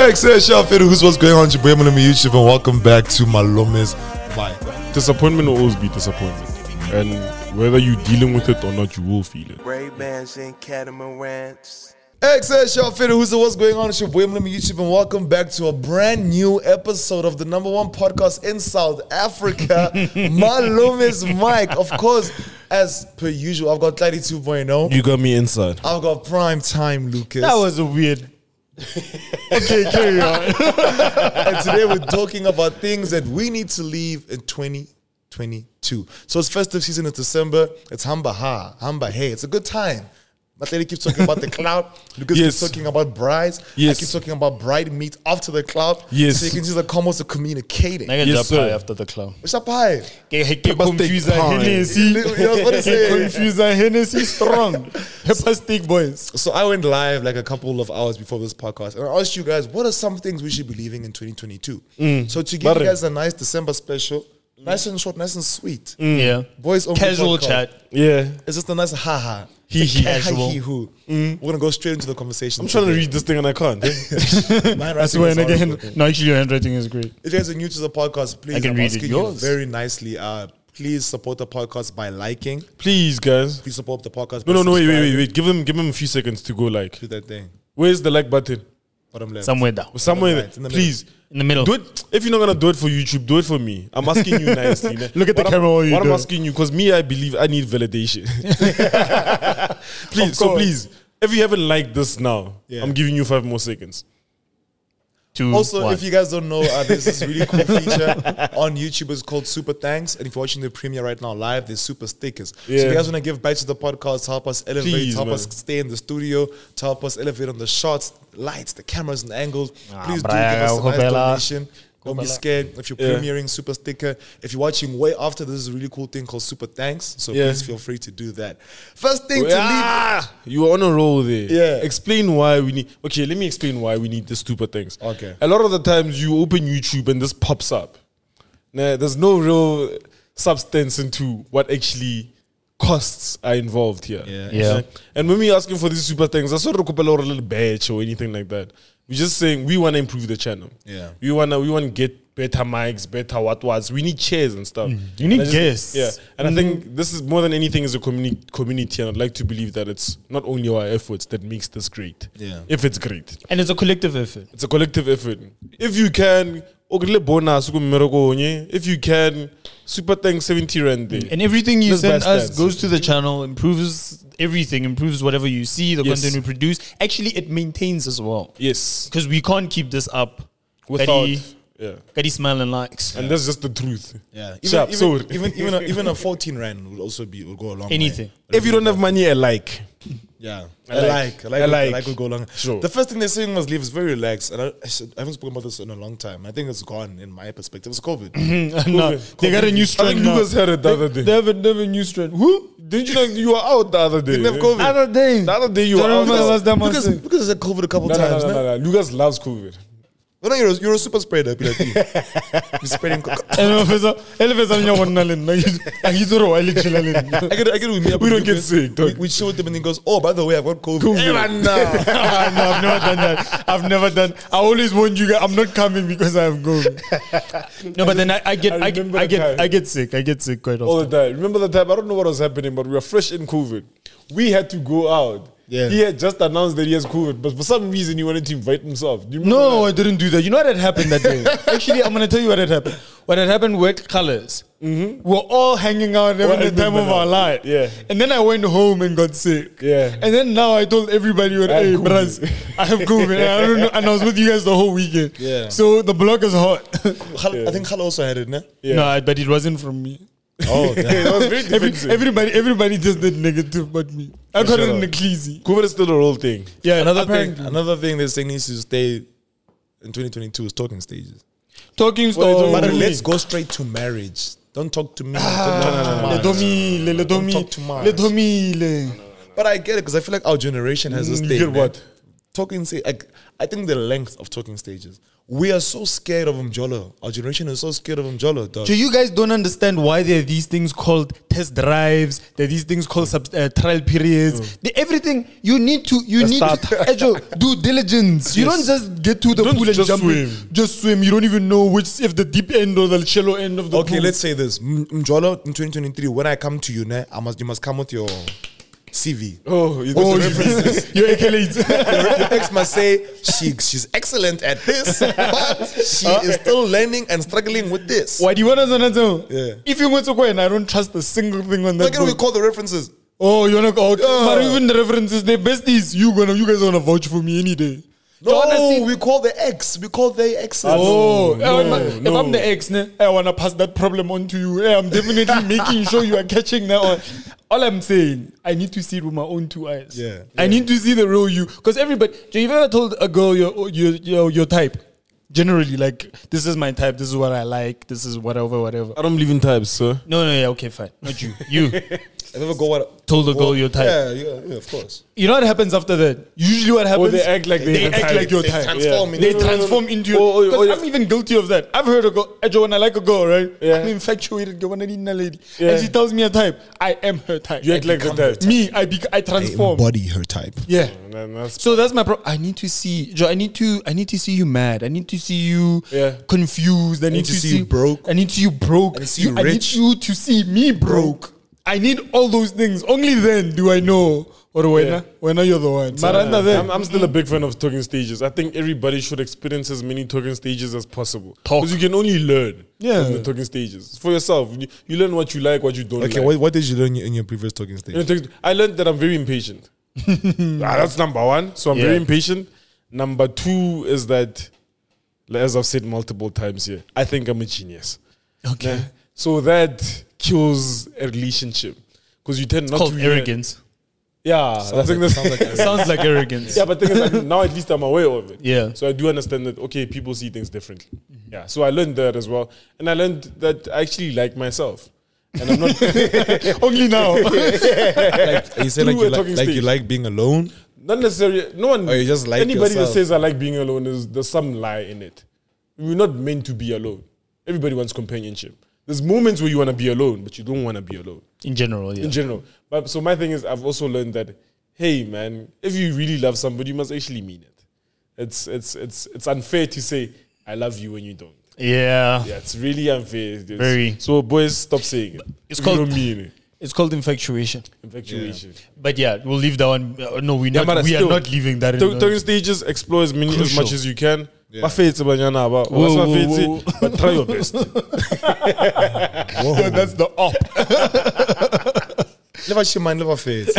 Who's what's going on? It's your boy Malome YouTube, and welcome back to Malome's Vibe. Disappointment will always be disappointment, and whether you're dealing with it or not, you will feel it. Ray-Bans and catamarans. Who's what's going on? It's your boy Malome YouTube, and welcome back to a brand new episode of the number one podcast in South Africa, Malome's Mic. Of course, as per usual, I've got Clyde 2.0. You got me inside. I've got Prime Time Lucas. That was a weird. Okay, carry on. And today we're talking about things that we need to leave in 2022. So it's festive season, it's December, it's Hamba Ha, Hamba Hey, it's a good time. Matledi keeps talking about the cloud, Lucas keeps talking about brides, I keep talking about bride meet after the cloud. Yes. So you can see the combos of communicating. I can Yes, jump sir. high after the clown. What's up, hi? Confuse Hennessy. You know what I'm saying? Confuse Hennessy strong. Pepper stick boys. So I went live like a couple of hours before this podcast, and I asked you guys, what are some things we should be leaving in 2022? So to give you guys a nice December special, nice and short, nice and sweet. Yeah. Boys only Casual podcast. chat. Yeah, It's just a nice ha-ha. He. Casual. He-hoo. We're going to go straight into the conversation. I'm trying to read this thing and I can't. I I swear, and again, no, actually, your handwriting is great. If you guys are new to the podcast, please, I can I'm read it. asking you Yours. very nicely. Please support the podcast by liking. Please, guys. Please support the podcast by No, wait. subscribing. Give him a few seconds to go. Like, Do that thing. where's the like button? Bottom left. Somewhere down. Somewhere, right, in the please. In the middle. Do it. If you're not gonna do it for YouTube, do it for me. I'm asking you nicely. Look at the What camera while you What do I'm it. asking you, because me, I believe I need validation. Please, Of so course. please, if you haven't liked this now, Yeah. I'm giving you 5 more seconds. Also, if you guys don't know, there's this really cool feature on YouTube. It's called Super Thanks. And if you're watching the premiere right now live, there's super stickers. So if Yeah. you guys want to give back to the podcast, help us elevate, Please, help man. us stay in the studio, to help us elevate on the shots, lights, the cameras and angles, please do give Brian, us a nice Kobela. donation. Don't be scared if you're premiering Super Sticker. If you're watching way after, this is a really cool thing called Super Thanks. So Yeah. please feel free to do that. First thing to leave. You were on a roll there. Yeah. Explain why we need. Okay, let me explain why we need the stupid things. Okay. A lot of the times you open YouTube and this pops up. Nah, there's no real substance into what actually costs are involved here. Yeah. And when we asking for these super things, that's not a little badge or anything like that. We're just saying we want to improve the channel. Yeah. We want to get better mics, better what. We need chairs and stuff. You need And I guests. Yeah. And I think this is more than anything is a community, and I'd like to believe that it's not only our efforts that makes this great. Yeah. If it's great. And it's a collective effort. It's a collective effort. If you can, if you can, super thanks 70 rand there. And everything you Let's send buy us stats. goes to the channel, improves everything, improves whatever you see, the Yes. content we produce. Actually, it maintains as well. Yes. Because we can't keep this up Without, Kadi smile and likes. and that's just the truth. Yeah. Sharp, sorry. Even a 14 rand will also will go a long way. Anything. If you don't have money, a like. Yeah, I like. I like will go long. Sure. The first thing they're saying was leave is very relaxed, and I haven't spoken about this in a long time. I think it's gone in my perspective. It's COVID. No, they got a new I strain think now. Lucas had it the other day. They have a new strain. Who? Didn't you know you were out the other day? Didn't have COVID. Other day. The other day you were Don't out. remember the last time I was sick. Because I said COVID a couple No, times. no. Lucas loves COVID. No, you're a super spreader. Be like, you're spreading. I get with me. We don't get sick, dog. We show them and he goes, "Oh, by the way, I've got COVID." Hey, man, nah. No, I've never done that. I've never done. I always warn you guys. I'm not coming because I have COVID. No, but then I get sick. I get sick quite All often. the time. Remember the time? I don't know what was happening, but we were fresh in COVID. We had to go out. Yeah. He had just announced that he has COVID, but for some reason he wanted to invite himself. Do you remember No, that? I didn't do that. You know what had happened that day? Actually, I'm gonna tell you what had happened. What had happened with colors. We're all hanging out having Well, I the time remember of our now. life. Yeah. And then I went home and got sick. Yeah. And then now I told everybody, hey, have bros, COVID. I have COVID. And I don't know. And I was with you guys the whole weekend. Yeah. So the block is hot. I think Khala also had it, no? Yeah. No, but it wasn't from me. Oh, damn. It was very defensive. Everybody just did negative but me. I got it Shut in up. the Cleasy. COVID is still a real thing. Yeah, Another thing they're saying needs to stay in 2022 is talking stages. Talking What are you story. talking But me. let's go straight to marriage. Don't talk to me. Le Don't talk too much. But I get it because I feel like our generation has this You thing. get man. what? Talking, say, like, I think the length of talking stages. We are so scared of Mjolo. Our generation is so scared of Mjolo, dog. So you guys don't understand why there are these things called test drives. There are these things called trial periods. Everything you need to due diligence. You don't just get to the Don't pool and just jump in. swim. Just swim. You don't even know if the deep end or the shallow end of the Okay, pool. let's say this. Mjolo in 2023, when I come to you, you must come with your CV. Oh, Your accolades. Your ex must say she's excellent at this, but she is still learning and struggling with this. Why do you want to know? Yeah. If you want to go and I don't trust a single thing on that. Why can't we book. call the references? Oh, you wanna go? But even the references, they're besties. You guys wanna vouch for me any day. No, we call the ex. We call the exes. If I'm the ex, I wanna pass that problem on to you. I'm definitely making sure you are catching that one. All I'm saying, I need to see it with my own 2 eyes. Yeah. I need to see the real you. Because everybody, so you've ever told a girl your type? Generally, like, this is my type, this is what I like, this is whatever. I don't believe in types, sir. No, okay, fine. Not you. You I never go what told the girl your type. Yeah, of course. You know what happens after that? Usually what happens, they act like they they're act type. like your They type. transform They into- transform into your. Oh, Because yeah. I'm even guilty of that. I've heard a girl, when I like a girl, right? Yeah. I'm infatuated with a lady. Yeah. And she tells me a type. I am her type. You act like the type. Me, I transform. Embody her type. Yeah. And that's So that's my problem. I need to see, Joe. I need to see you mad. I need to see you confused. I need to see you broke. I need to see you broke. I need to see you I need rich. you to see me broke. I need all those things. Only then do I know. Or when you're the one. But under then, I'm still a big fan of talking stages. I think everybody should experience as many talking stages as possible. Talk. Because you can only learn Yeah. from the talking stages. For yourself, you learn what you like, what you don't Okay, like. what did you learn in your previous talking stage? I learned that I'm very impatient. That's number one. So I'm Yeah. very impatient. Number two is that, as I've said multiple times here, I think I'm a genius. okay. So that kills a relationship. Because you tend not Called to arrogance. Yeah, I think that's Sounds like arrogance. yeah, but thing is, like, now at least I'm aware of it. Yeah. So I do understand that, okay, people see things differently. Yeah. So I learned that as well. And I learned that I actually like myself. And I'm not Only now. You say Through a talking you stage. like being alone. not necessarily no one Or you just like anybody yourself. that says I like being alone there's some lie in it. We're not meant to be alone. Everybody wants companionship. There's moments where you want to be alone, but you don't want to be alone. In general, yeah. In general. But so my thing is I've also learned that, hey man, if you really love somebody, you must actually mean it. It's unfair to say I love you when you don't. Yeah. Yeah, it's really unfair. Very. So boys, stop saying it. It's If called- you don't mean it. It's called infatuation. Infatuation. But yeah, we'll leave that one. No, we but are still, not leaving that in. Talking stages, explore as many as Crucial. much as you can. Yeah. But faith, banyana, but Whoa, what's my whoa, faith? whoa. But try your best. Yeah, that's the op. Never shimane, never face.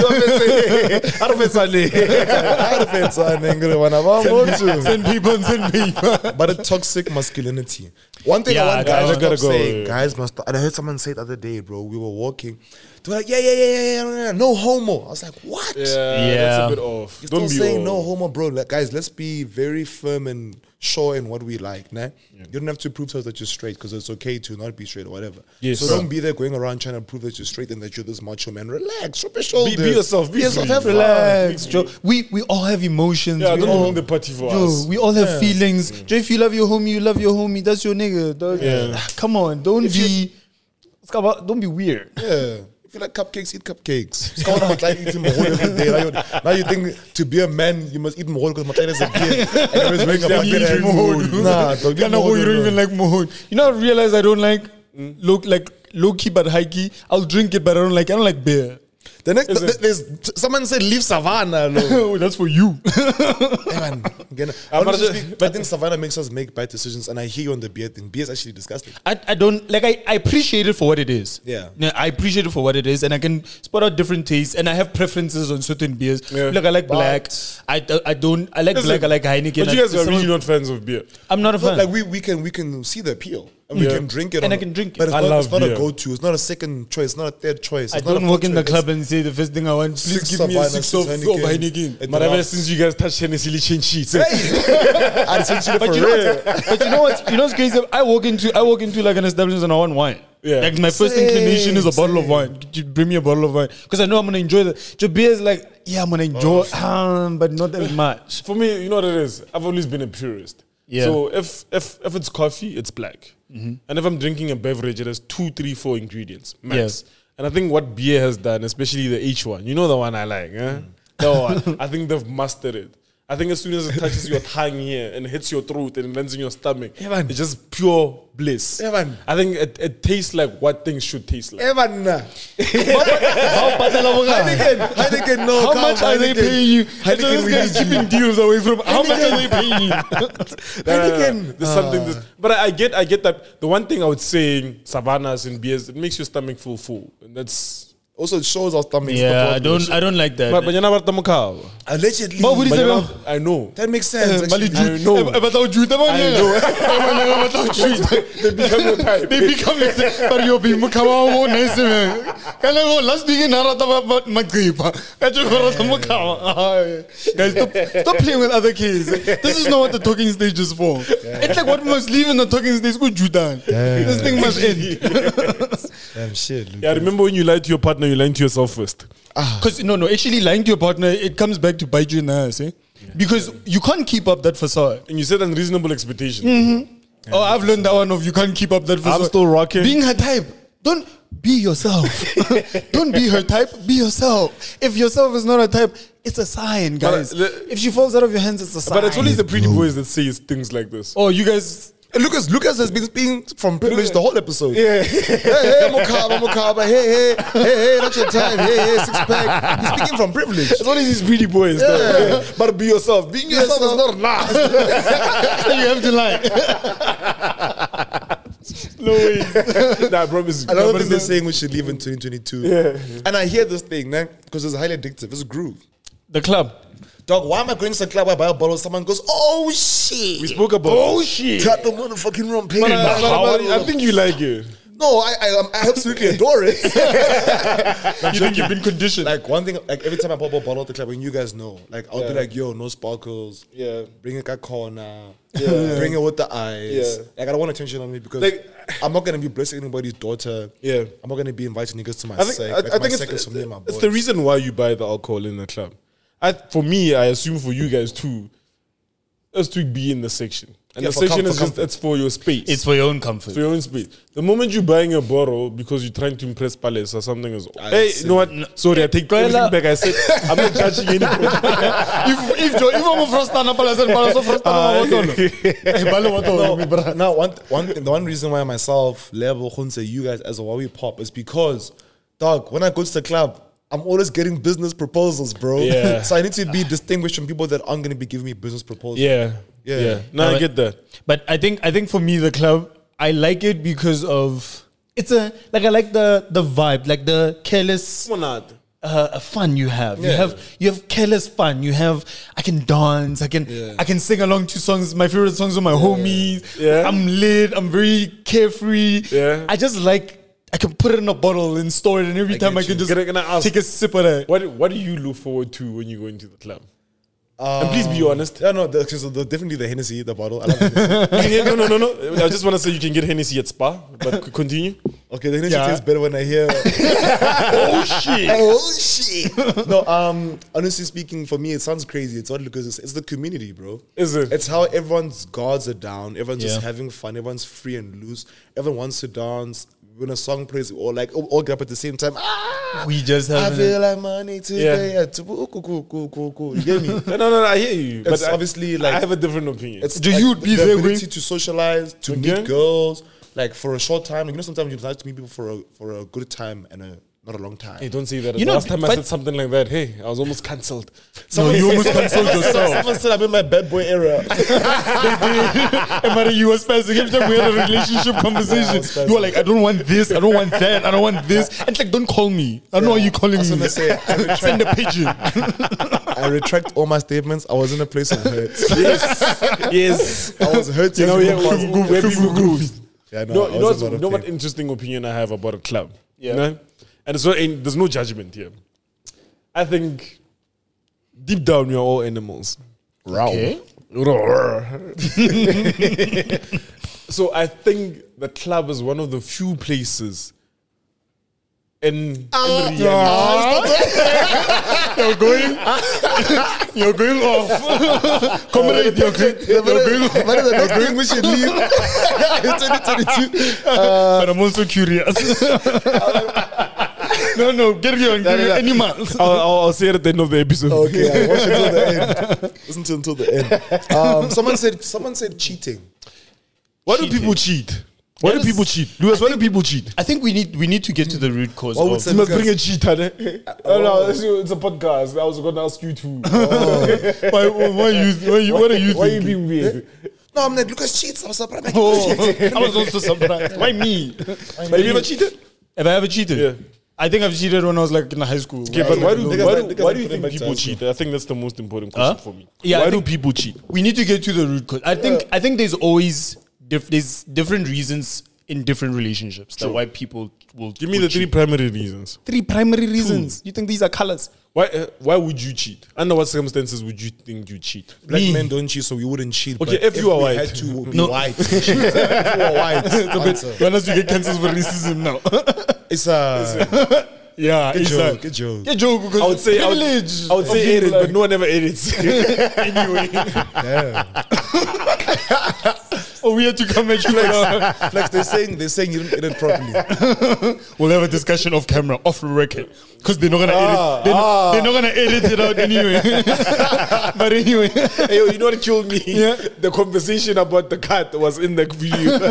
Send people. But a toxic masculinity. One thing Yeah, I want guys guys to gotta stop go, saying, yeah. guys must. And I heard someone say it the other day, bro. We were walking. They were like, yeah, no homo. I was like, what? Yeah, Yeah. that's a bit off. You're Don't still be saying off. no homo, bro. Like, guys, let's be very firm and sure in what we like, nah? You don't have to prove to us that you're straight because it's okay to not be straight or whatever. Yes. So Bro. don't be there going around trying to prove that you're straight and that you're this macho man. Relax, drop your shoulders. Be yourself. Be free. Have fun. Relax, Joe. We all have emotions. Yeah, we don't all, ruin the party for Joe, us. we all have feelings. Joe, if you love your homie, you love your homie. That's your nigga, dog. Yeah. Come on, don't be weird. Yeah. If you like cupcakes, eat cupcakes. It's kind of like eating mahol every day. Now you think to be a man, you must eat mahol because mahol is a beer. And I was wearing a bucket hat. Nah, dog. You don't even like mohon. You know, I realize I don't like low key but high key. I'll drink it, but I don't like beer. The next, there's someone said leave Savannah. No. Oh, that's for you. Hey, man. Again, honestly speaking, I think Savannah makes us make bad decisions, and I hear you on the beer thing. Beer is actually disgusting. I don't like. I appreciate it for what it is. Yeah. I appreciate it for what it is, and I can spot out different tastes, and I have preferences on certain beers. Yeah. Like I like But- black. I don't. I like black. I like Heineken. But you guys are Some- really not fans of beer. I'm not a fan. Like we can see the appeal, and we Yeah. can drink it. And on I can drink it. But it's I not, love it's not a beer. go-to. It's not a second choice. It's not a third choice. I It's not don't a walk fourth in the choice. club and say the first thing I want. Please Six give me a Savannah, 6 of Heineken. It But ever drops. since you guys touched Hennessy, you change sheets. I essentially But for you know real. what's, but you know what's, crazy? I walk into like an establishment and I want wine. Yeah. Like my first Same, inclination is a bottle of same. wine. You bring me a bottle of wine because I know I'm gonna enjoy that. Your beer is like yeah, I'm gonna enjoy, but not as much. For me, you know what it is? I've always been a purist. Yeah. So if it's coffee, it's black. And if I'm drinking a beverage, it has 2, 3, 4 ingredients max. And I think what beer has done, especially the H1, you know the one I like, eh? That one, I think they've mastered it. I think as soon as it touches your tongue here and hits your throat and lands in your stomach, it's just pure bliss. Evan. I think it tastes like what things should taste like. Evan. Heineken, no. How much are they paying you? Those guys keeping deals away from. How much are they paying you? There's something. But I get that. The one thing I would say, Savannas and beers, it makes your stomach feel full, and that's. Also, it shows our stomachs. Yeah, I don't like that. But you're not about the Allegedly. But what is it? I know. That makes sense. I know. They become your type. They become your type. But you'll be Mukawa nice. Last week in Narata about Magripa. Guys, stop playing with other kids. This is not what the talking stage is for. It's like what we must leave in the talking stage. Go Judan. This thing must end. Damn shit. Yeah, remember when you lied to your partner, you lied to yourself first. Because no, actually lying to your partner, it comes back to bite you in the ass, eh? Because you can't keep up that facade. And you set unreasonable expectations. Oh, I've learned that one of you can't keep up that facade. I'm still rocking. Being her type. Don't be yourself. Don't be her type. Be yourself. If yourself is not a type, it's a sign, guys. If she falls out of your hands, it's a sign. But it's only the pretty boys that say things like this. Oh, you guys. Lucas has been speaking from privilege the whole episode. Yeah. Hey, Mokaba. Hey, not your time. Hey, six pack. He's speaking from privilege. It's only these pretty boys. Yeah. But be yourself. Being yourself is not enough. You have to lie. No way. Nah, I promise. Another thing they're saying we should leave in 2022. Yeah. And I hear this thing, man, because it's highly addictive. It's a groove. The club. Dog, why am I going to the club? I buy a bottle. Someone goes, oh shit. We spoke about. Oh shit. Cut the motherfucking wrong page. But I think you like it. No, I absolutely adore it. You think you've been conditioned? Like one thing, like every time I pop a bottle at the club, and you guys know, like I'll be like, yo, no sparkles. Yeah. Bring it a corner. Yeah. Bring it with the eyes. Yeah. Like I don't want attention on me because Like, I'm not gonna be blessing anybody's daughter. Yeah. I'm not gonna be inviting niggas to my I think, sec. I Like, my think sec is for me and my it's boys. the reason why you buy the alcohol in the club. For me, I assume for you guys too, us to be in the section. And Yeah, the for section is comfort. it's for your space. It's for your own comfort. for your own space. The moment you're buying a bottle because you're trying to impress Palace or something is, hey, you know what? Sorry, I take everything back. I said, I'm not judging anybody. if I'm a first time, Now, the one reason why myself, Level, Hunse, you guys as a why we pop is because, dog, when I go to the club, I'm always getting business proposals, bro. Yeah. So I need to be distinguished from people that aren't going to be giving me business proposals. Yeah. No, I get that. But I think for me the club, I like it because of I like the vibe, like the careless fun you have. Yeah. You have careless fun. I can dance. I can sing along to songs. My favorite songs are my homies. Yeah. I'm lit. I'm very carefree. Yeah. I just like. I can put it in a bottle and store it, and every time I can just Can I ask, take a sip of it. What do you look forward to when you go into the club? And please be honest. Yeah, no, definitely the Hennessy, the bottle. I love Hennessy. No. I just want to say you can get Hennessy at Spa, but continue. Okay, the Hennessy Yeah. tastes better when I hear. Oh shit! Oh shit! No, honestly speaking, for me it sounds crazy. It's not because it's the community, bro. Is it? It's how everyone's guards are down. Everyone's just Yeah. having fun. Everyone's free and loose. Everyone wants to dance. When a song plays, or like all get up at the same time. We just I have. feel like money today. Yeah. Cool. You get me? No, I hear you. It's But obviously like I have a different opinion. It's Do like you be the there ability when- to socialize, to Okay. meet girls, like for a short time. You know, sometimes you like to meet people for a good time and not a long time. Hey, don't say that. You know, Last time I but- said something like that, hey, I was almost cancelled. No, you almost cancelled yourself. Someone said I'm in my bad boy era. And you were spazzing every time we had a relationship conversation. You were like, I don't want this, I don't want that, I don't want this. And it's like, don't call me. I don't know why you calling I was me. gonna say, Send a pigeon. I retract all my statements. I was in a place of hurt. Yes. I was hurt. You know, where people go. Yeah, no, No, I you know, was in a lot of what pain. interesting opinion I have about a club? Yeah. You know? And so there's no judgment here. I think deep down we are all animals. Okay. So I think the club is one of the few places reality. You're going off. Comrade, you're going off. What is the next thing we should leave in 2022? But I'm also curious. No, get going. Animals. I'll say it at the end of the episode. Okay, I'll watch until the end. Listen until the end. Someone said cheating. Why do people cheat? Why do people cheat? Louis, why do people cheat? I think we need to get to the root cause. What would of say- You must bring a cheater. Oh no, it's a podcast. I was going to ask you too. why what are you Why are you thinking? being weird? No, I'm like, Lucas cheats. I was surprised. I was also surprised. Why me? Have you ever cheated? Have I ever cheated? Yeah. I think I've cheated when I was like in high school. Okay, but why do you Niggas think put it people back to cheat? I think that's the most important question for me. Yeah, I Why do think- people cheat? We need to get to the root cause. I think there's always there's different reasons in different relationships that why people will Give me the three primary reasons. three primary reasons. You think these are colors? Why would you cheat? Under what circumstances would you think you cheat? Black Me. men don't cheat, so we wouldn't cheat. Okay, but if you are we white. had to be No. white. to cheat. If you are white, answer. When else you get cancelled for racism now? It's a Yeah, good it's joke. like Good joke. yeah, joke because I would say privilege. I would say edit, but no one ever edits. anyway. Oh, we had to come at you like Flex, they're saying you didn't edit properly. we'll have a discussion off camera, off the record, because they're not gonna edit. They're not gonna edit it out anyway. But anyway, Hey, yo, you know what killed me? Yeah. The conversation about the cat was in the video.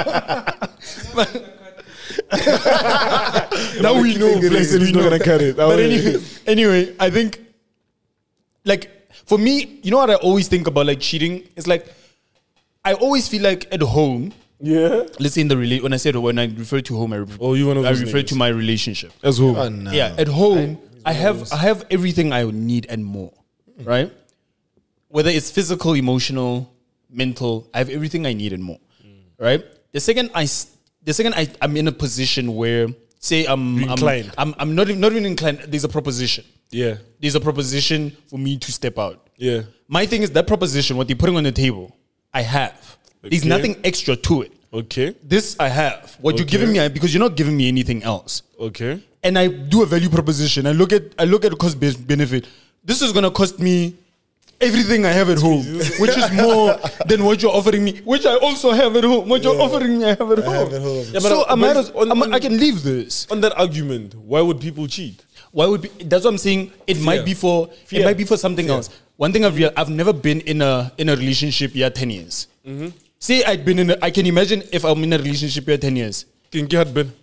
now we know. Flex said he's not gonna cut it. But anyway, I think, like, for me, you know what I always think about, like, cheating? It's like, I always feel like at home, Yeah. let's say when I refer to home, You one of I those refer niggas. to my relationship. As who? no. Yeah, at home, I have everything I need and more, right? Whether it's physical, emotional, mental, I have everything I need and more, right? The second I'm in a position where, say, Inclined. I'm not even inclined. There's a proposition. Yeah. There's a proposition for me to step out. Yeah. My thing is that proposition, what they're putting on the table, I have. There's Okay. nothing extra to it. Okay. This I have. What you're giving me, because you're not giving me anything else. Okay. And I do a value proposition. I look at the cost benefit. This is gonna cost me everything I have at home, which is more than what you're offering me, which I also have at home. What you're offering me, I have at home. have at home. Yeah, but So I might but as, I can leave this. On that argument, why would people cheat? Why would be? That's what I'm saying. It might be for Fear. it might be for something else. One thing I've never been in a relationship here 10 years. Say I can imagine if I'm in a relationship here 10 years. Kinky had been.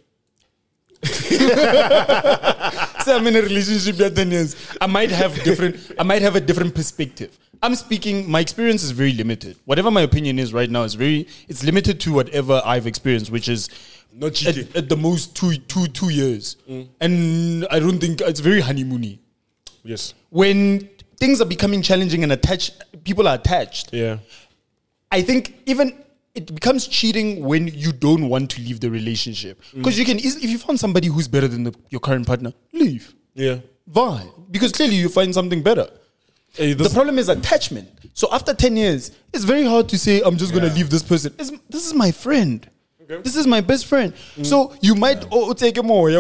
Say I'm in a relationship here 10 years. I might have a different perspective. I'm speaking, my experience is very limited. Whatever my opinion is right now it's limited to whatever I've experienced, which is Not cheating. at the most two years. And I don't think it's very honeymoony. Yes. When things are becoming challenging and people are attached. Yeah. I think even it becomes cheating when you don't want to leave the relationship. Because you can easily, if you found somebody who's better than your current partner, leave. Yeah. Why? Because clearly you find something better. Hey, The problem is attachment. So after 10 years, it's very hard to say, I'm just going to leave this person. This is my friend. This is my best friend. So you might take him away.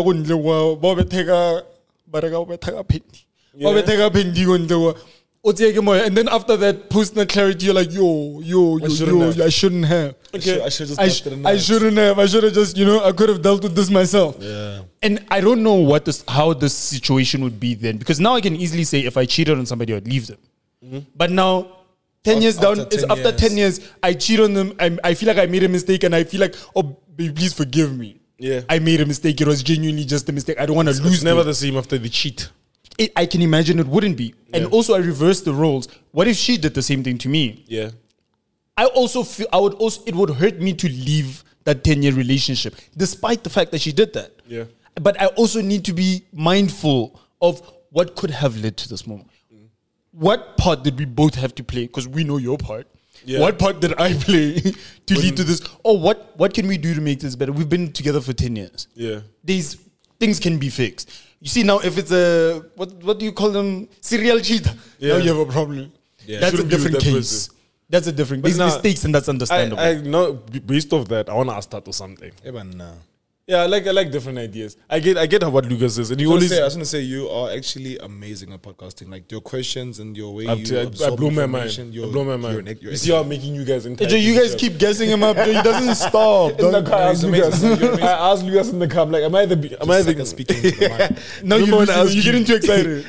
And then after that, post clarity, you're like, I shouldn't have. I should just left it in I that. shouldn't have. I should have just, I could have dealt with this myself. Yeah. And I don't know how this situation would be then, because now I can easily say if I cheated on somebody, I'd leave them. But now, 10 years down, after 10 after years. 10 years, I cheat on them. I feel like I made a mistake, and I feel like, oh, baby, please forgive me. Yeah. I made a mistake. It was genuinely just a mistake. I don't want to lose It's never them. the same after the cheat. I can imagine it wouldn't be. And also, I reversed the roles. What if she did the same thing to me? Yeah. I also feel it would hurt me to leave that 10-year relationship, despite the fact that she did that. Yeah. But I also need to be mindful of what could have led to this moment. What part did we both have to play? Because we know your part. Yeah. What part did I play to lead to this? Or what can we do to make this better? We've been together for 10 years. Yeah. These things can be fixed. You see, now if it's a, what do you call them? Serial cheater. Yeah. Now you have a problem. Yeah. That's a Shouldn't be with different that case. person. That's a different. But There's now, mistakes and that's understandable. I know, based off that, I want to ask Tato something. Yeah, but nah. Yeah, I like different ideas. I get what Lucas says, and he I always. was gonna say you are actually amazing at podcasting. Like your questions and your way I absorb blow my mind. information, I blow my mind. you're You see how I'm making you guys Joe, you guys keep guessing him up. Joe, he doesn't stop. In the car, I asked he's Lucas. amazing. You're amazing. I asked Lucas in the car. I'm like, am I the speaking to the mic. No, you're getting too excited.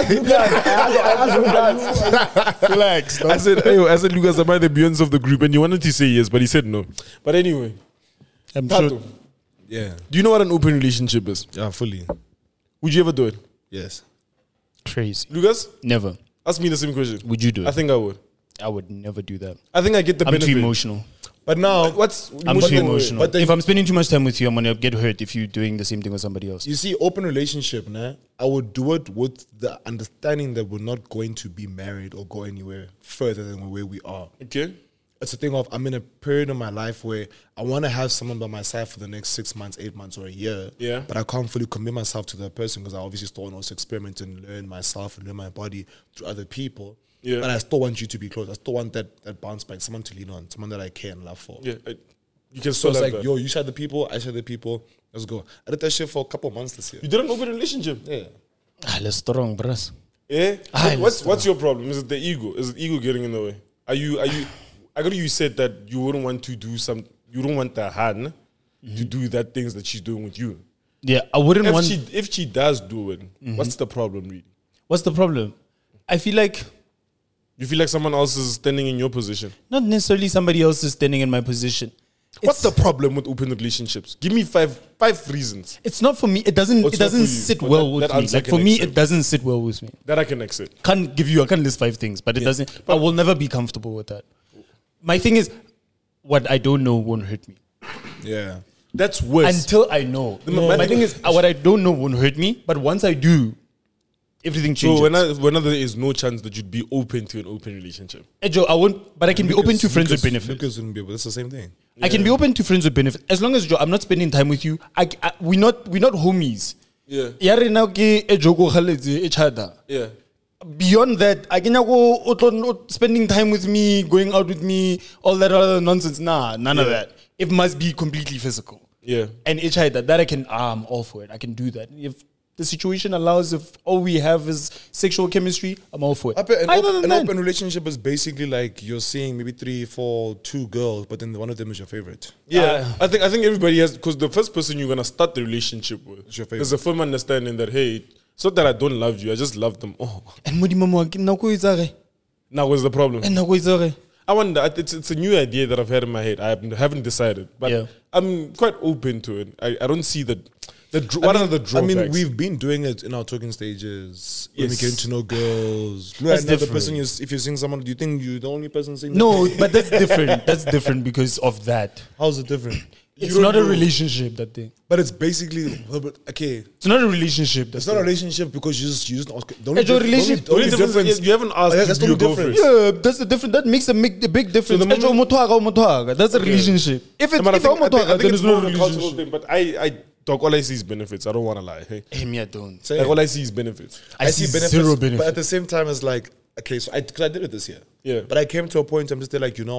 Relax. I said, Lucas, am I the Beyonce of the group? And you wanted to say yes, but he said no. But anyway, I'm Tato, sure. Yeah, do you know what an open relationship is? yeah, fully. Would you ever do it? Yes. Crazy. Lucas, Never. ask me the same question. Would you do it? I think I would. I would never do that. I think I get the I'm benefit. too emotional. But now, What's I'm too emotional. but then- If I'm spending too much time with you, I'm gonna get hurt if you're doing the same thing with somebody else. you see, open relationship, nah, I would do it with the understanding that we're not going to be married or go anywhere further than where we are. Okay. It's a thing of I'm in a period of my life where I want to have someone by my side for the next 6 months, 8 months, or a year. Yeah. But I can't fully commit myself to that person because I obviously still want to also experiment and learn myself and learn my body through other people. Yeah. But I still want you to be close. I still want that bounce back, someone to lean on, someone that I care and love for. Yeah. You can So still it's have like, that. yo, you said the people, I said the people. Let's go. I did that shit for a couple months this year. You did an open relationship. Yeah. Let's strong, bros. Yeah. Ah, What's your problem? Is it the ego? Is it ego getting in the way? Are you? I got you said that you wouldn't want to do some. You don't want the Han to do that things that she's doing with you. Yeah, I wouldn't want. If she does do it, what's the problem really? What's the problem? I feel like You feel like someone else is standing in your position. not necessarily somebody else is standing in my position. What's the problem with open relationships? Give me five reasons It's not for me. It doesn't. It's It not doesn't for you, sit but well that with me. answer Like can for me, accept. it doesn't sit well with me. that I can accept. I can't list 5 things, but it doesn't. I will never be comfortable with that. My thing is, what I don't know won't hurt me Yeah. That's worse. until I know. My thing is, what I don't know won't hurt me, but once I do, everything changes. So when there is no chance that you'd be open to an open relationship. Hey, Joe, I won't. But I can be open to friends with benefits. Lucas wouldn't be able. It's the same thing. I can be open to friends with benefits as long as Joe, I'm not spending time with you. We're not homies. Yeah. Yare now ke e Joe go khaletse each other. Yeah. Beyond that, I can go spending time with me, going out with me, all that other nonsense. Nah, none of that. It must be completely physical. Yeah. And each other, that I can, I'm all for it. I can do that. If the situation allows, if all we have is sexual chemistry, I'm all for it. An open relationship is basically like you're seeing maybe 3, 4, 2 girls, but then one of them is your favorite. Yeah, I think everybody has, because the first person you're gonna start the relationship with, your favorite. there's a firm understanding that hey, it's not that I don't love you, I just love them. Oh, And Modi Mamo, nako izare. now what's the problem? And nako izare. I wonder. It's a new idea that I've had in my head. I haven't decided, but Yeah. I'm quite open to it. I don't see that. What are the drawbacks? I mean, we've been doing it in our talking stages. When we Yes. getting to know girls. That's The different. person if you're seeing someone, do you think you're the only person seeing No, but that's different. That's different because of that. How's it different? It's don't not a know. relationship, that thing. But it's basically, okay, It's not a relationship. it's not a relationship because you just ask. The It's a relationship. The only Only difference difference, is you haven't asked yeah, to that's be the your only girlfriend. difference. Yeah, that's the difference. That makes a big difference. the moment- That's a relationship. If it's I if I'm think then it's more not a of a cultural relationship. thing. But I talk. All I see is benefits. I don't want to lie. Hey, Hey, me, I don't. Say like it. all I see is benefits. I see benefits, zero but at benefit. the same time, it's like, okay, so because I did it this year. Yeah. But I came to a point, I'm just there like, you know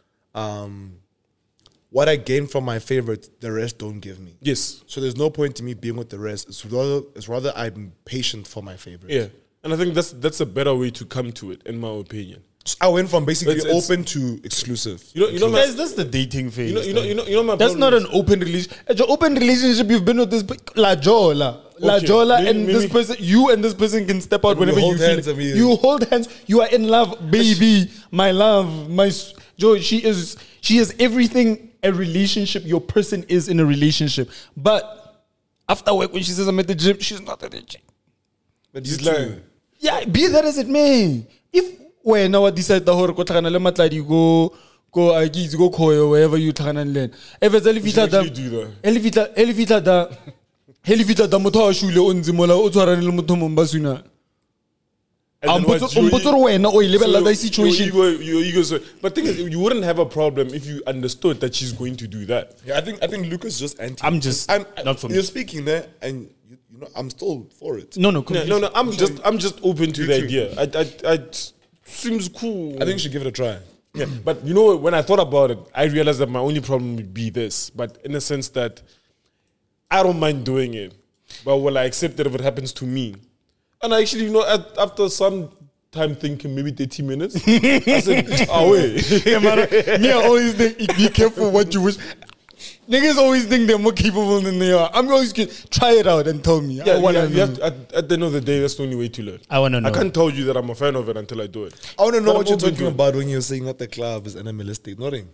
what I gain from my favorite, the rest don't give me. Yes. So there's no point to me being with the rest. It's rather I'm patient for my favorite. Yeah. And I think that's a better way to come to it, in my opinion. So I went from basically It's- open to exclusive. You know, Guys, that's the dating phase. you know my That's problem not is- an open relationship. It's an open relationship. You've been with this La Jola. La Okay. Jola, Maybe- and this maybe- person, you and this person can step out And we whenever you hold feel hands it. immediately. You hold hands. You are in love, baby. My love, Joe. She is everything a relationship. Your person is in a relationship. But after work, when she says I'm at the gym, she's not at the gym. But She's you lying. too. Yeah, be that as it may. If when I decide to go tlhakana le matladi go I give go khoyo wherever you tlhakana le ena. If it's should actually do that. Elifita da motho a shule o ntse mola o tshwarane le motho mong ba suna. And then what, O mpotse re wena o e lebella that situation. Your ego, but thing is, you wouldn't have a problem if you understood that she's going to do that. Yeah, I think Lucas is just anti. I'm just not for me. You're speaking there, and you know I'm still for it. No, No, completely. no, I'm just open to the too. idea. I seems cool. I think you should give it a try. Yeah, but you know, when I thought about it, I realized that my only problem would be this. But in the sense that I don't mind doing it, but will I accept it if it happens to me? And actually, after some time thinking, maybe 30 minutes, I said, "Oh wait." Yeah, man, me, I always think, be careful what you wish. Niggas always think they're more capable than they are. I'm always going try it out and tell me. Yeah, I wanna you know. have to, at the end of the day, that's the only way to learn. I want to know. I can't tell you that I'm a fan of it until I do it. I want to know But what I'm you're open talking to it. about when you're saying at the club is animalistic. Nothing.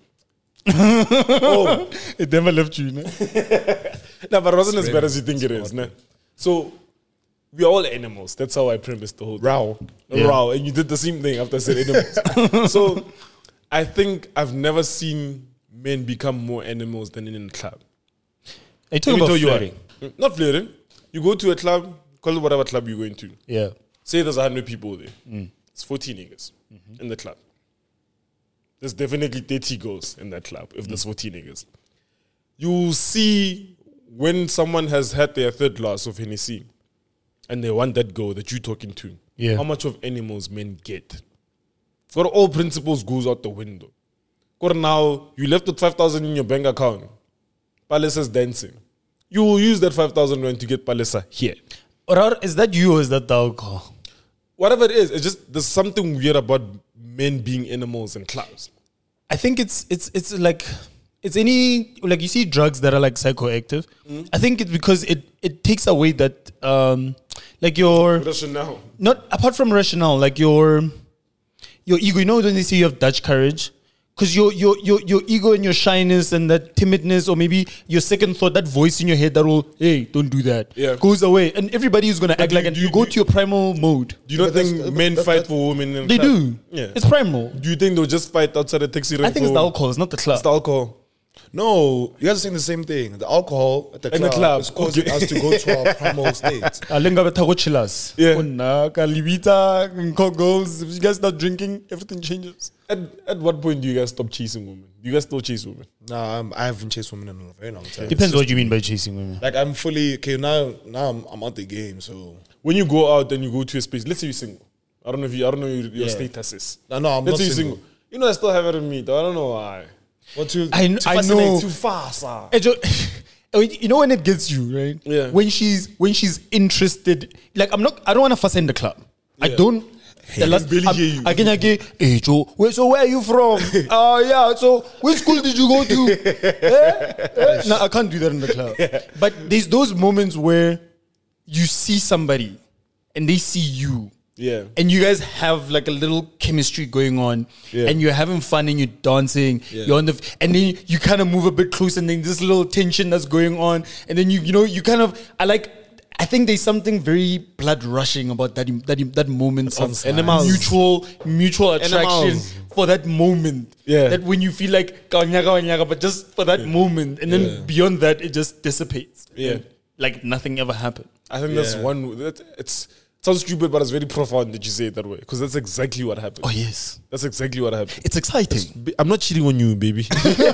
Oh, It never left you, no? no, but it wasn't as bad as you think it is. Nah. So, we're all animals. That's how I premised the whole thing. Row. Row. And you did the same thing after I said animals. So, I think I've never seen men become more animals than in a club. I talk Let me about tell you flirting. what. Not flirting. You go to a club, call it whatever club you're going to. Yeah. Say there's 100 people there. It's 40 niggas in the club. There's definitely 30 girls in that club if there's 40 niggas. You see when someone has had their third glass of Hennessy and they want that girl that you're talking to, Yeah. how much of animals men get? For all principles goes out the window. Because now you left with 5,000 in your bank account. Palace's dancing. You will use that 5,000 rand to get Palesa here. Or is that you or is that the alcohol? Whatever it is, it's just there's something weird about men being animals in clubs. I think it's like it's any like you see drugs that are like psychoactive. I think it's because it takes away that like your Rationale. not apart from rationale, like your ego. You know when they say you have Dutch courage, because your ego and your shyness and that timidness, or maybe your second thought, that voice in your head that will, hey, don't do that, Yeah. goes away, and everybody is gonna act like, and you go to your primal mode. Do you not But that's- think men that- fight that- for women in They club? do. Yeah. It's primal. Do you think they'll just fight outside a taxi rank? I think it's the alcohol. It's not the club. It's the alcohol. No, you guys are saying the same thing. The alcohol at the In the club, club, is causing okay. us to go to our primal state. Alenga betha go chillers. Yeah. Unna, kalibita, nko girls. If you guys start drinking, everything changes. At what point do you guys stop chasing women? Do you guys still chase women? Nah, I haven't chased women in a very long time. Depends what you mean by chasing women. Like I'm fully okay now. I'm out the game. So When you go out and you go to a space, let's say you're single. I don't know your status is. no, I'm Let's not say you're single. single. You know, I still have it in me. Though. I don't know why. What to? I know. Too fast. Ah. You know when it gets you, right? Yeah. When she's interested, like I don't want to fuss in the club. I Yeah. don't. The last, barely hear you. I can hey Joe, where are you from? Yeah, so which school did you go to? No, I can't do that in the club. But there's those moments where you see somebody and they see you. Yeah. And you guys have like a little chemistry going on, Yeah. and you're having fun and you're dancing. Yeah. You're on and then you kind of move a bit close, and then this little tension that's going on, and then you kind of I think there's something very blood rushing about that moment of Animals. mutual attraction Animals. for that moment. Yeah. That when you feel like kawanyaga, but just for that moment, and then beyond that, it just dissipates. Yeah. And like nothing ever happened. I think that's one. It sounds stupid, but it's very profound that you say it that way because that's exactly what happened. Oh yes, That's exactly what happened. it's exciting. I'm not cheating on you, baby.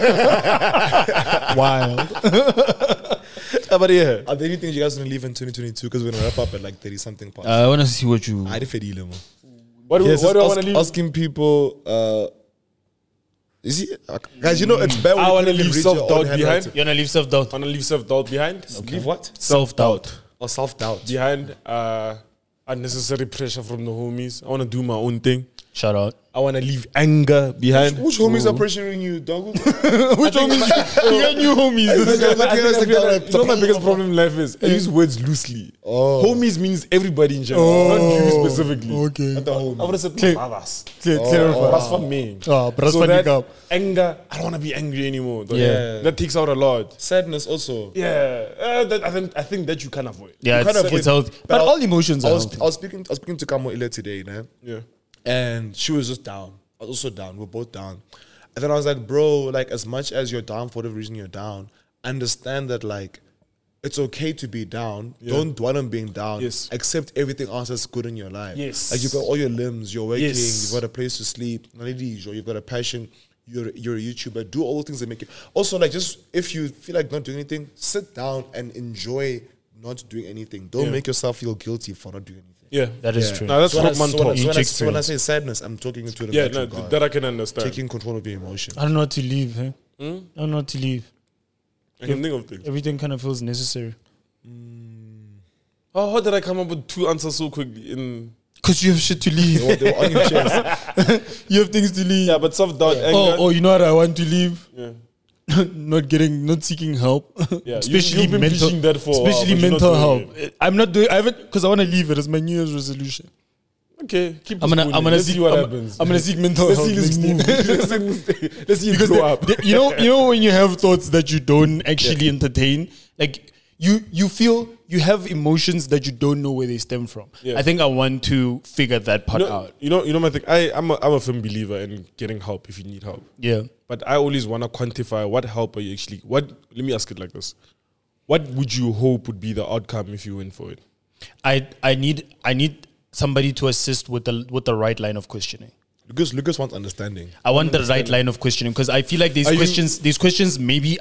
Wild. But yeah. Are there any things you guys want to leave in 2022? Because we're gonna wrap up at like 30 something parts. I want to see what you. I did fedile, man. What do, Yes, what do I ask- want to leave? asking people. You see, guys, you know it's bad. when I you wanna can't even leave read your self-doubt own handwriting. behind. You wanna leave self-doubt? I want to leave self-doubt behind. Leave what? Self-doubt. Or self-doubt. Behind unnecessary pressure from the homies. I want to do my own thing. Shout out. I want to leave anger behind. Which homies are pressuring you, dog? Which homies? You got new homies. You know my biggest problem in life is I use words loosely. Oh. Homies means everybody in general, not you specifically. Okay. Not the homie. I would have said Clear. brothers. Clarify. That's for me. Bras So van that die kap. anger, I don't want to be angry anymore. Though. Yeah. That takes out a lot. Sadness also. Yeah, I think that you can avoid. Yeah, You can't avoid- it's healthy. but But I- all emotions I are was healthy. speaking to Kamo Ile today, man. Yeah. And she was just down. I was also down. We're both down. And then I was like, bro, like as much as you're down for whatever reason you're down, understand that like it's okay to be down. Yeah. Don't dwell on being down. Yes. Accept everything else that's good in your life. Yes. Like you've got all your limbs, you're working, Yes. you've got a place to sleep, you've got a passion, you're a YouTuber, do all the things that make you also like just if you feel like not doing anything, sit down and enjoy not doing anything. Don't Yeah. make yourself feel guilty for not doing anything. Yeah. That is Yeah. true. No, that's So what man talk. so when I say sadness, I'm talking to the Yeah, virtue no, God. that I can understand. Taking control of your emotions. I don't know what to leave. I don't know what to leave. I can think of things. Everything kind of feels necessary. Oh, how did I come up with 2 answers so quickly? Because you have shit to leave. They were on your chest. You have things to leave. Yeah, but self-doubt, anger. Oh, you know what I want to leave? Yeah. not seeking help. Yeah, Especially you've been mental, preaching that for a while, especially but you're not mental doing help. I'm not doing. I haven't because I want to leave it as my New Year's resolution. Okay, keep I'm gonna Let's seek. see what I'm, happens. I'm gonna seek mental Let's help. see this next year. move. Let's see it Because blow up. you know when you have thoughts that you don't actually entertain, like you feel you have emotions that you don't know where they stem from. Yeah. I think I want to figure that part out. You know my thing. I'm a firm believer in getting help if you need help. Yeah. But I always want to quantify what help are you actually. Let me ask it like this: what would you hope would be the outcome if you went for it? I need somebody to assist with the right line of questioning. Lucas wants understanding. I want the right line of questioning because I feel like these questions maybe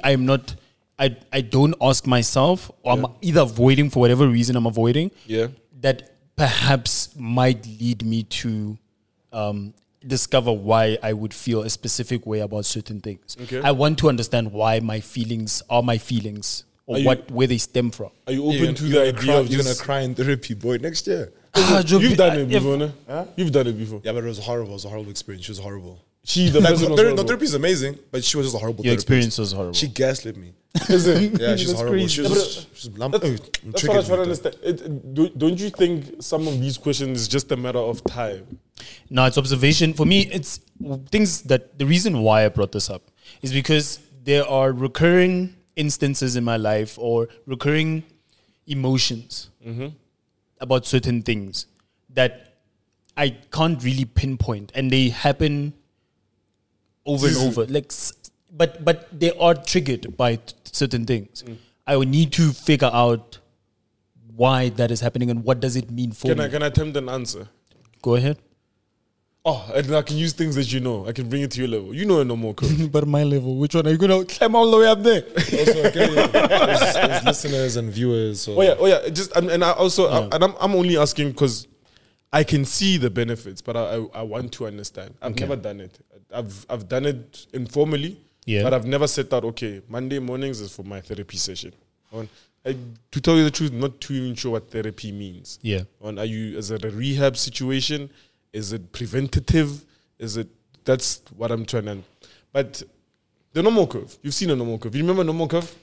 I don't ask myself, or I'm either avoiding for whatever reason I'm avoiding. Yeah. That perhaps might lead me to discover why I would feel a specific way about certain things. Okay. I want to understand why my feelings are my feelings, or where they stem from. Are you open to the idea of You're gonna just? cry in therapy, boy, next year. You've done it before, no? You've done it before. Yeah, but it was horrible. It was a horrible experience. She was horrible. The person was horrible. Therapy is amazing, but she was just a horrible Your therapist. experience was horrible. She gaslit me. Is it? Yeah, she's That's horrible. crazy. She Yeah, was but she's That's what I try to understand. Don't you think some of these questions is just a matter of time? No, it's observation. For me, it's things that the reason why I brought this up is because there are recurring instances in my life or recurring emotions about certain things that I can't really pinpoint, and they happen over and over. But they are triggered by certain things. I would need to figure out why that is happening and what does it mean for me. Can I attempt an answer? Go ahead. Oh, and I can use things that you know. I can bring it to your level. You know a normal code. But my level, which one are you gonna climb all the way up there? Also, okay, there's listeners and viewers. So. Oh yeah. Just and I also I'm only asking because I can see the benefits, but I want to understand. I've never done it. I've done it informally, but I've never said that. Okay, Monday mornings is for my therapy session. To tell you the truth, not too even sure what therapy means. Yeah. Is it a rehab situation? Is it preventative? That's what I'm trying to. But the normal curve, you've seen a normal curve. You remember normal curve?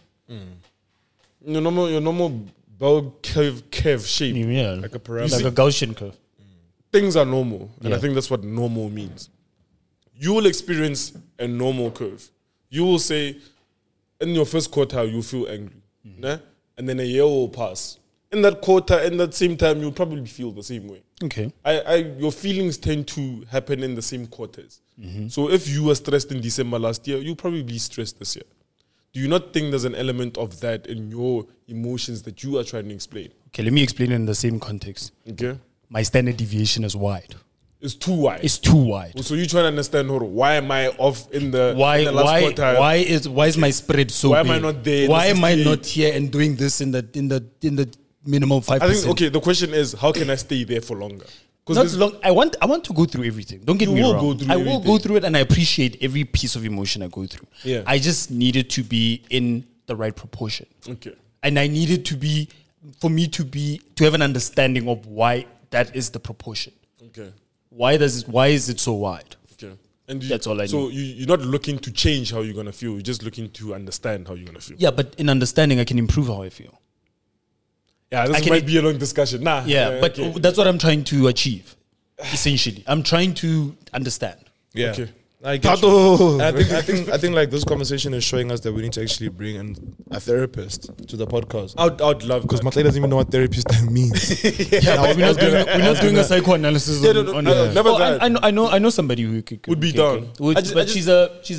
Your normal bell curve shape. Yeah, Like a pyramid. like a Gaussian curve. Things are normal, and I Yeah. think that's what normal means. You will experience a normal curve. You will say, in your first quartile, you feel angry, nah? And then a year will pass. In that quarter, in that same time, you'll probably feel the same way. Okay. Your feelings tend to happen in the same quarters. So if you were stressed in December last year, you'll probably be stressed this year. Do you not think there's an element of that in your emotions that you are trying to explain? Okay, let me explain it in the same context. Okay, My standard deviation is wide. it's too wide. It's too wide. So you're trying to understand, why am I off in the last quartile? Why is my spread so Why big? am I not there in Why the am I 68? not here and doing this in the minimum 5%? I think the question is, how can I stay there for longer? Not Because long. I want to go through everything. Don't get You me will wrong. go through I will go everything. through it, and I appreciate every piece of emotion I go through. Yeah. I just needed to be in the right proportion. okay, And I needed to be, for me to have an understanding of why that is the proportion. okay, Why is it so wide? okay. And That's all I So you're not looking to change how you're gonna feel. You're just looking to understand how you're gonna feel. Yeah, but in understanding, I can improve how I feel. Yeah, I this can- might be a long discussion. Nah. Yeah, but okay. that's what I'm trying to achieve. Essentially, I'm trying to understand. Yeah. Okay. I get you. And I think like this conversation is showing us that we need to actually bring in a therapist to the podcast. I'd love Because that. Matley doesn't even know what therapist means. Yeah, but we're not doing a psychoanalysis. Yeah, on no, it. never Oh, that. I know somebody who Would be down. But she's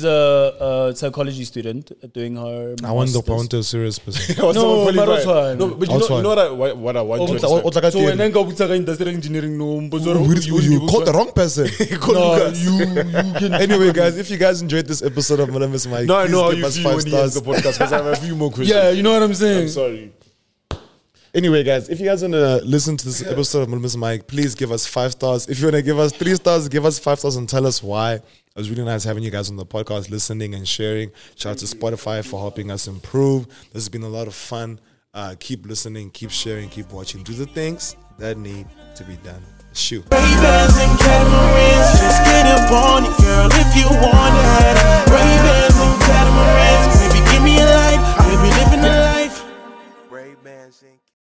a psychology student doing her. I want masters. a serious person. I was No, someone but qualified. also- No, but Also- you know what I want to understand. What's like a So theory? when I go to industrial engineering, no, You called the wrong person. no, you can. Anyway, guys, if you guys enjoyed this episode of Malamis Mike, No, I please know how give you us feel 5 when he has stars. the podcast because I have a few more questions. Yeah, you know what I'm saying. I'm sorry. Anyway, guys, if you guys want to listen to this episode of Mr. Mike, please give us 5 stars. If you want to give us 3 stars, give us 5 stars and tell us why. It was really nice having you guys on the podcast, listening and sharing. Shout out to Spotify for helping us improve. This has been a lot of fun. Keep listening, keep sharing, keep watching. Do the things that need to be done. Shoot. Ray-Bans and catamarans, just get up on it, girl, if you want it. Ray-Bans and catamarans.